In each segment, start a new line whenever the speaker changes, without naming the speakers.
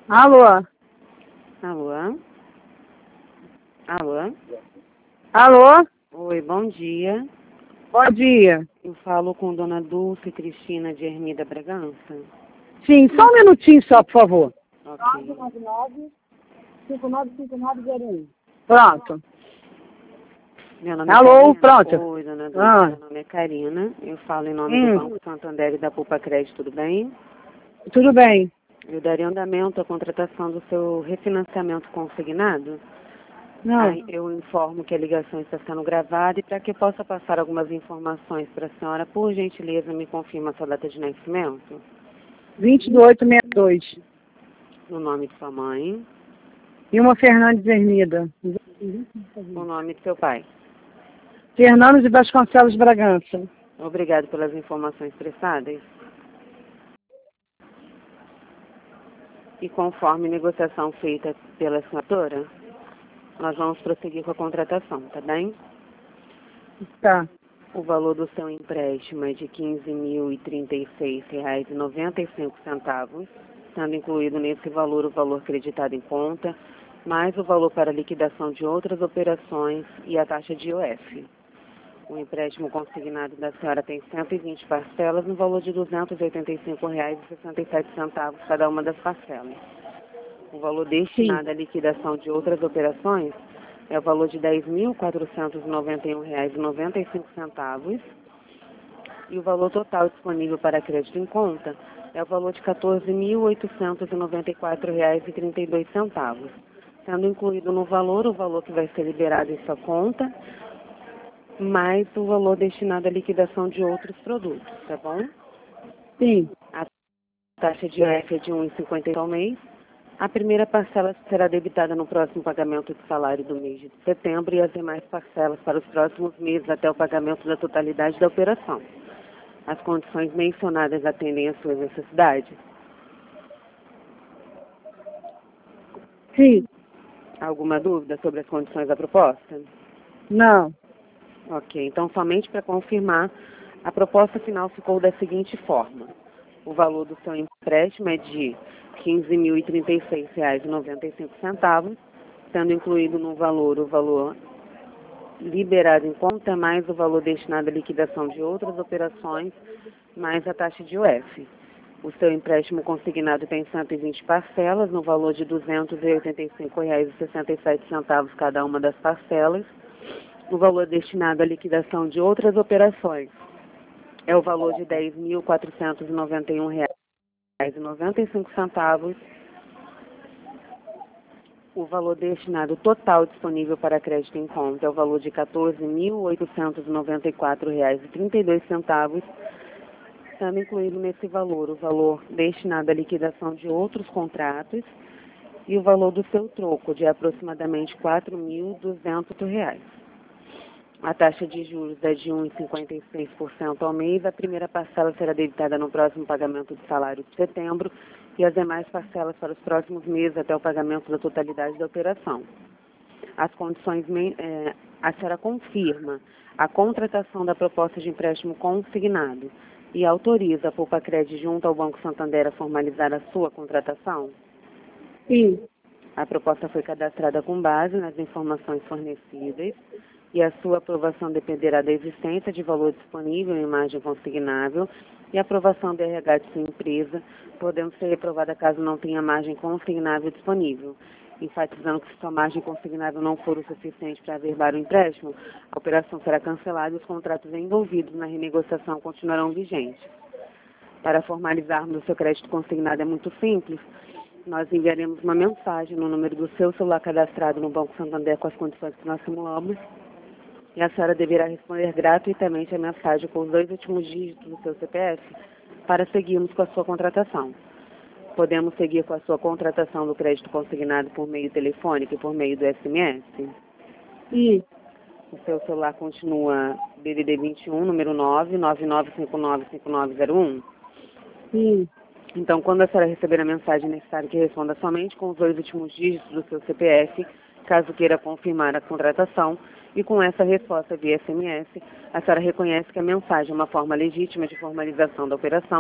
Alô?
Alô? Alô?
Alô?
Oi, bom dia.
Bom dia.
Eu falo com Dona Dulce Cristina de Ermida Bragança.
Sim, só um minutinho só, por favor.
Ok.
999-595901. Pronto.
Meu nome
Alô,
é Karina.
pronto.
Oi, Dona Dulce.
Ah.
Meu nome é Karina. Eu falo em nome do Banco Santander e da Poupa Crédito, tudo bem?
Tudo bem.
Eu daria andamento à contratação do seu refinanciamento consignado.
Não.
Aí eu informo que a ligação está sendo gravada e para que eu possa passar algumas informações para a senhora, por gentileza, me confirma a sua data de nascimento,
2862.
o nome de sua mãe,
Ilma Fernandes Ermida.
o nome de seu pai.
Fernando de Vasconcelos Bragança.
Obrigado pelas informações prestadas. E conforme negociação feita pela senhora, nós vamos prosseguir com a contratação, tá bem?
Tá.
O valor do seu empréstimo é de R$ 15.036,95, sendo incluído nesse valor o valor creditado em conta, mais o valor para liquidação de outras operações e a taxa de IOF. O empréstimo consignado da senhora tem 120 parcelas no valor de R$ 285,67 cada uma das parcelas. O valor destinado à liquidação de outras operações é o valor de R$ 10.491,95 e o valor total disponível para crédito em conta é o valor de R$ 14.894,32, sendo incluído no valor o valor que vai ser liberado em sua conta, mais o valor destinado à liquidação de outros produtos, tá bom?
Sim.
A taxa de IOF é de R$ 1,50 ao mês. A primeira parcela será debitada no próximo pagamento de salário do mês de setembro e as demais parcelas para os próximos meses até o pagamento da totalidade da operação. As condições mencionadas atendem às suas necessidades?
Sim.
Alguma dúvida sobre as condições da proposta?
Não.
Ok, então somente para confirmar, a proposta final ficou da seguinte forma. O valor do seu empréstimo é de R$ 15.036,95, sendo incluído no valor o valor liberado em conta, mais o valor destinado à liquidação de outras operações, mais a taxa de UF. O seu empréstimo consignado tem 120 parcelas, no valor de R$ 285,67 cada uma das parcelas. O valor destinado à liquidação de outras operações é o valor de R$ 10.491,95. O valor destinado total disponível para crédito em conta é o valor de R$ 14.894,32, sendo incluído nesse valor o valor destinado à liquidação de outros contratos e o valor do seu troco, de aproximadamente R$ 4.200. A taxa de juros é de 1,56% ao mês. A primeira parcela será debitada no próximo pagamento de salário de setembro e as demais parcelas para os próximos meses até o pagamento da totalidade da operação. As condições, a senhora confirma a contratação da proposta de empréstimo consignado e autoriza a Poupa Crédito junto ao Banco Santander a formalizar a sua contratação?
Sim.
A proposta foi cadastrada com base nas informações fornecidas e a sua aprovação dependerá da existência de valor disponível em imagem consignável e a aprovação do RH de sua empresa, podendo ser reprovada caso não tenha margem consignável disponível. Enfatizando que se sua margem consignável não for o suficiente para averbar o empréstimo, a operação será cancelada e os contratos envolvidos na renegociação continuarão vigentes. Para formalizarmos o seu crédito consignado é muito simples. Nós enviaremos uma mensagem no número do seu celular cadastrado no Banco Santander com as condições que nós simulamos e a senhora deverá responder gratuitamente a mensagem com os 2 últimos dígitos do seu CPF para seguirmos com a sua contratação. Podemos seguir com a sua contratação do crédito consignado por meio telefônico e por meio do SMS?
Sim.
O seu celular continua DDD 21, número 999595901?
Sim.
Então, quando a senhora receber a mensagem, é necessário que responda somente com os 2 últimos dígitos do seu CPF, caso queira confirmar a contratação, e com essa resposta via SMS, a senhora reconhece que a mensagem é uma forma legítima de formalização da operação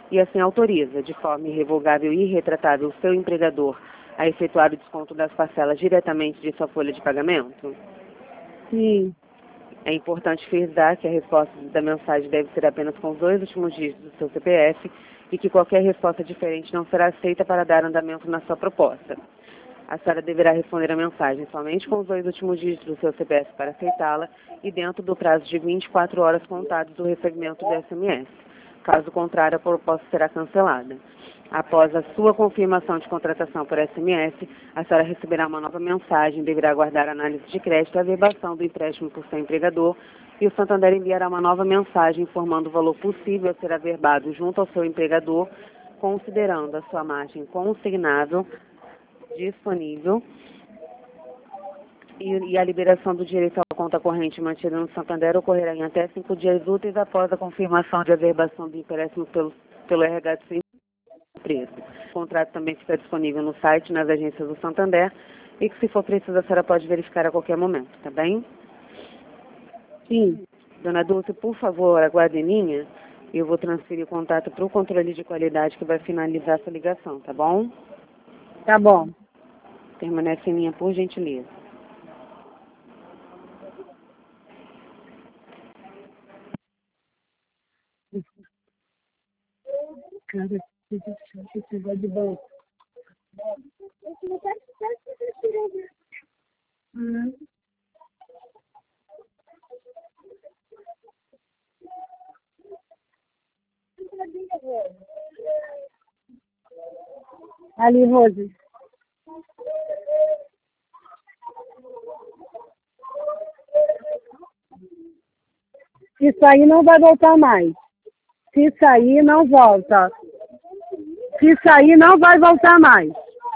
e assim autoriza, de forma irrevogável e irretratável, o seu empregador a efetuar o desconto das parcelas diretamente de sua folha de pagamento?
Sim.
É importante frisar que a resposta da mensagem deve ser apenas com os 2 últimos dígitos do seu CPF e que qualquer resposta diferente não será aceita para dar andamento na sua proposta. A senhora deverá responder a mensagem somente com os 2 últimos dígitos do seu CPF para aceitá-la e dentro do prazo de 24 horas contados do recebimento do SMS. Caso contrário, a proposta será cancelada. Após a sua confirmação de contratação por SMS, a senhora receberá uma nova mensagem, deverá aguardar a análise de crédito e a averbação do empréstimo por seu empregador, e o Santander enviará uma nova mensagem informando o valor possível a ser averbado junto ao seu empregador, considerando a sua margem consignável disponível e a liberação do direito à conta corrente mantida no Santander ocorrerá em até 5 dias úteis após a confirmação de averbação do empréstimo pelo RH de sua empresa. O contrato também fica disponível no site, nas agências do Santander, e que, se for preciso, a senhora pode verificar a qualquer momento, tá bem?
Sim.
Dona Dulce, por favor, aguarde em linha. Eu vou transferir o contato para o controle de qualidade que vai finalizar essa ligação, tá bom?
Tá bom.
Permanece em linha, por gentileza.
Cara, se precisar de banco. Hum. Ali, Rose. Isso aí não vai voltar mais. Se sair, não volta. Se sair, não vai voltar mais.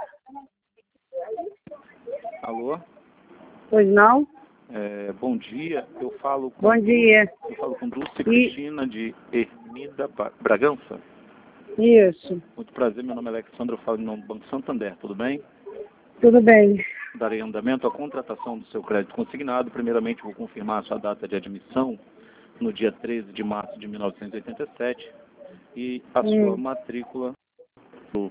Alô?
Pois não?
Bom dia, eu falo com
Bom dia.
eu falo com Dulce Cristina de Ermida Bragança.
Isso.
Muito prazer, meu nome é Alexandre, eu falo em nome do Banco Santander, tudo bem?
Tudo bem.
Darei andamento à contratação do seu crédito consignado. Primeiramente, vou confirmar a sua data de admissão no dia 13 de março de 1987 e a sua matrícula do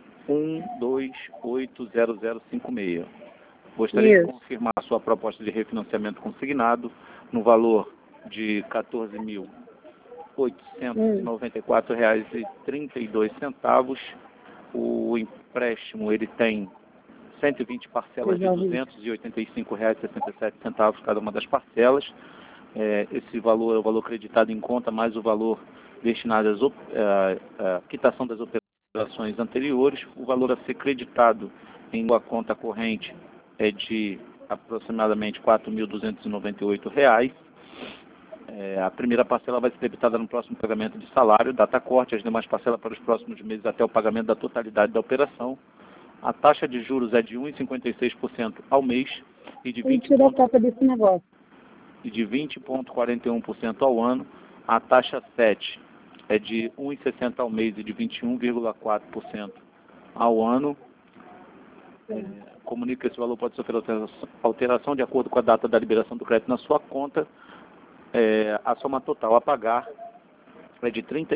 1280056. Gostaria de confirmar a sua proposta de refinanciamento consignado no valor de R$ 14.894,32. O empréstimo ele tem 120 parcelas de R$ 285,67 cada uma das parcelas. Esse valor é o valor creditado em conta mais o valor destinado à quitação das operações anteriores. O valor a ser creditado em uma conta corrente é de aproximadamente R$ 4.298. A primeira parcela vai ser debitada no próximo pagamento de salário, data corte, as demais parcelas para os próximos meses até o pagamento da totalidade da operação. A taxa de juros é de 1,56% ao mês e de 20,41% ao ano. A taxa 7 é de 1,60% ao mês e de 21,4% ao ano. Comunica que esse valor pode sofrer alteração de acordo com a data da liberação do crédito na sua conta. A soma total a pagar é de R$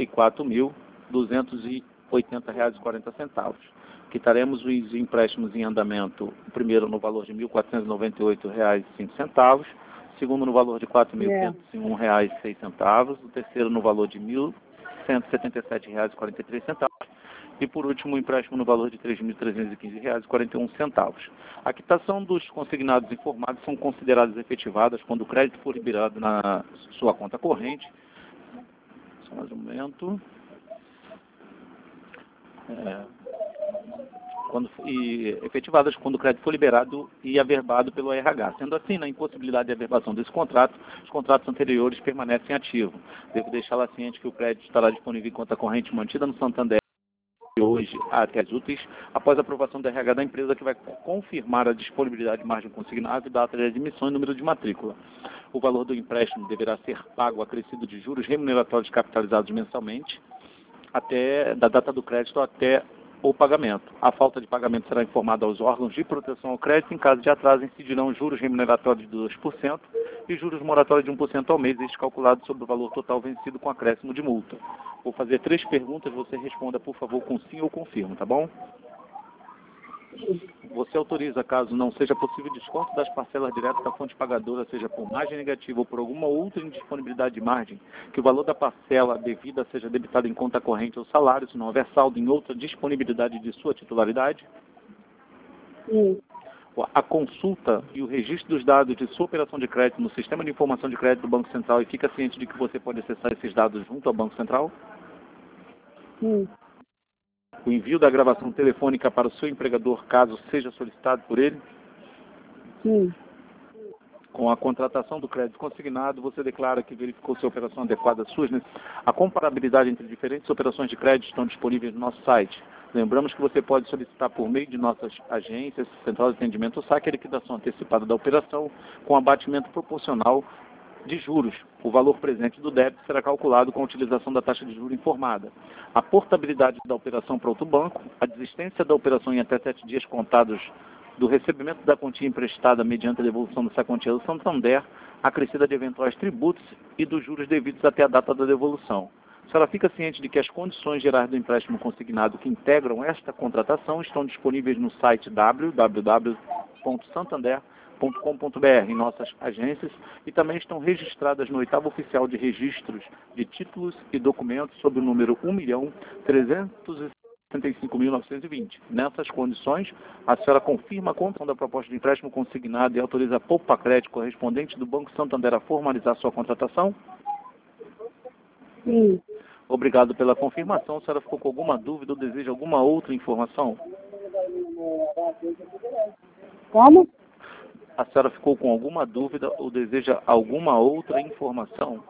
34.280,40. Quitaremos os empréstimos em andamento, o primeiro no valor de R$ 1.498,05, o segundo no valor de R$ 4.501,06, o terceiro no valor de R$ 1.177,43 e, por último, o empréstimo no valor de R$ 3.315,41. A quitação dos consignados informados são consideradas efetivadas quando o crédito for liberado na sua conta corrente. Só mais um momento. Efetivadas quando o crédito for liberado e averbado pelo RH. Sendo assim, na impossibilidade de averbação desse contrato, os contratos anteriores permanecem ativos. Devo deixá-la ciente que o crédito estará disponível em conta corrente mantida no Santander hoje até as úteis, após a aprovação do RH da empresa, que vai confirmar a disponibilidade de margem consignada, data de admissão e número de matrícula. O valor do empréstimo deverá ser pago acrescido de juros remuneratórios capitalizados mensalmente, da data do crédito até ou pagamento. A falta de pagamento será informada aos órgãos de proteção ao crédito. Em caso de atraso, incidirão juros remuneratórios de 2% e juros moratórios de 1% ao mês, este calculado sobre o valor total vencido com acréscimo de multa. Vou fazer 3 perguntas, você responda, por favor, com sim ou confirmo, tá bom? Você autoriza, caso não seja possível, desconto das parcelas diretas da fonte pagadora, seja por margem negativa ou por alguma outra indisponibilidade de margem, que o valor da parcela devida seja debitado em conta corrente ou salário, se não houver saldo em outra disponibilidade de sua titularidade?
Sim.
A consulta e o registro dos dados de sua operação de crédito no Sistema de Informação de Crédito do Banco Central e fica ciente de que você pode acessar esses dados junto ao Banco Central?
Sim.
O envio da gravação telefônica para o seu empregador, caso seja solicitado por ele?
Sim.
Com a contratação do crédito consignado, você declara que verificou se a operação adequada às suas necessidades. A comparabilidade entre diferentes operações de crédito estão disponíveis no nosso site. Lembramos que você pode solicitar por meio de nossas agências, Central de Atendimento ou saque, a liquidação antecipada da operação com abatimento proporcional de juros. O valor presente do débito será calculado com a utilização da taxa de juros informada. A portabilidade da operação para outro banco, a desistência da operação em até 7 dias contados do recebimento da quantia emprestada mediante a devolução dessa quantia do Santander, acrescida de eventuais tributos e dos juros devidos até a data da devolução. A senhora fica ciente de que as condições gerais do empréstimo consignado que integram esta contratação estão disponíveis no site www.santander.com.br, em nossas agências, e também estão registradas no 8º Oficial de Registros de Títulos e Documentos sob o número 1.365.920. Nessas condições, a senhora confirma a condição da proposta de empréstimo consignado e autoriza a Poupa Crédito correspondente do Banco Santander a formalizar sua contratação?
Sim.
Obrigado pela confirmação. A senhora ficou com alguma dúvida ou deseja alguma outra informação?
Como?
A senhora ficou com alguma dúvida ou deseja alguma outra informação?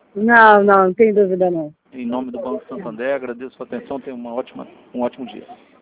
Não tem dúvida não.
Em nome do Banco Santander, agradeço a sua atenção. Tenha um ótimo dia.